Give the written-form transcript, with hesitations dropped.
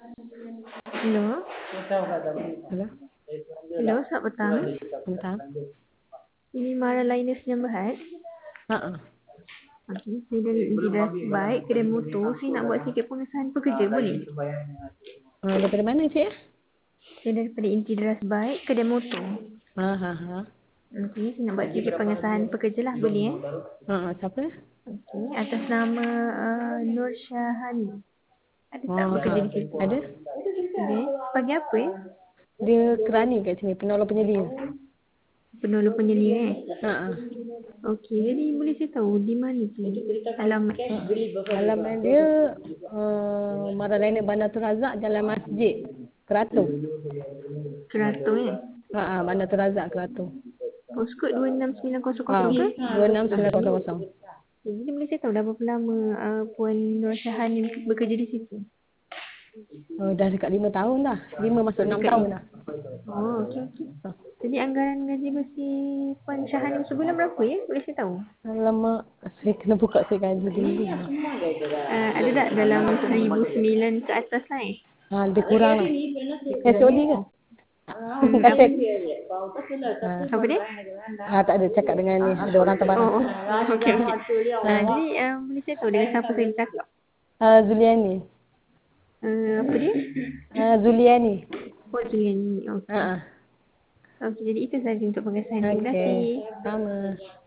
Hello. Hello? Hello, selamat petang. Bentar. Ini Mara Linus yang Berhad. Okey, saya dari Intidas Baik, kedai motor. Saya nak buat sikit pengesahan pekerja, boleh? Daripada mana cik? Saya daripada Intidas Baik, kedai motor. Ha. Okey, saya nak buat sikit pengesahan pekerja lah, boleh Siapa? Okey, atas nama Nur Syahani. Ada tak bekerja di situ? Ada? Okey, bagi apa Dia kerani kat sini, penolong penyelia. Penolong penyelia Ha. Okey, jadi boleh saya tahu di mana tu alamat? Alamat dia Maralaina Bandatul Razak, Jalan Masjid, Keratung. Keratung Bandatul Razak, Keratung. Postcode 26900 ke? 26900. Jadi boleh saya tahu dah berapa lama Puan Nur Syahani bekerja di situ? Dah dekat 5 tahun dah. 5 masuk 6 tahun dah. Oh, okey. Jadi anggaran gaji bersih Puan Syahani sebulan berapa ya? Boleh saya tahu? Alamak, saya kena buka saya gaji dulu. Ada tak dalam 1,009 ke atas lah Lebih kurang lah. SOD ke? Apa dia? Tak ada, cakap dengan ni. Ada orang terbarang. Okey. Jadi boleh saya tahu dengan siapa saya bercakap? Zuliani. Apa dia? Zuliani. Oh, Juliani. Okey. Okey, jadi itu saja untuk pengesahan. Terima kasih. Sama.